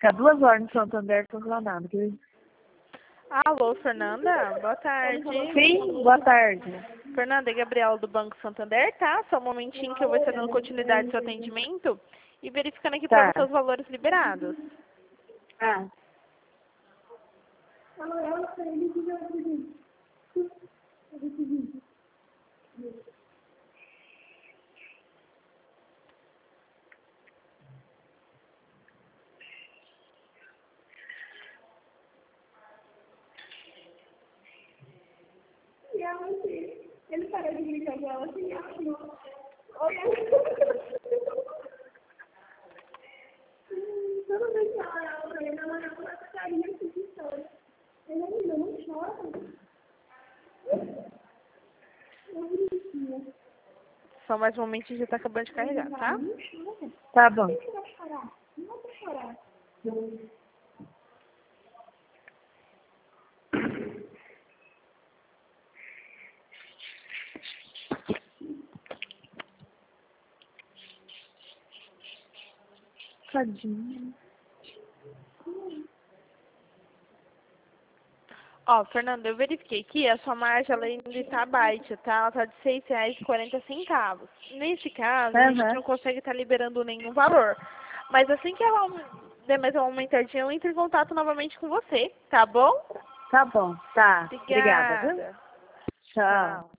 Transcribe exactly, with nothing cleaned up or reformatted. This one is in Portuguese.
Ficar duas horas no Santander, tô lá nada. Alô, Fernanda? Boa tarde. Sim, boa tarde. Fernanda, é Gabriela do Banco Santander, tá? Só um momentinho que eu vou estar dando continuidade ao seu atendimento e verificando aqui para Tá. você os valores liberados. Ah. Ele parou de brincar com ela assim, olha. Toda vez que ela olhava pra ele, ela olhava com essa carinha assim de choro. Ele ainda não chora. Só mais um momentinho, já tá acabando de carregar, tá? Tá bom. Não vai chorar. Não vai chorar. Tadinha. Ó, Fernanda, eu verifiquei aqui, a sua margem ela ainda está baixa, tá? Ela tá de seis reais e quarenta centavos. Nesse caso, a gente Aham. não consegue estar liberando nenhum valor. Mas assim que ela der mais uma aumentadinha, eu entro em contato novamente com você, tá bom? Tá bom. Tá. Obrigada, viu? Obrigada. Tchau. Tchau.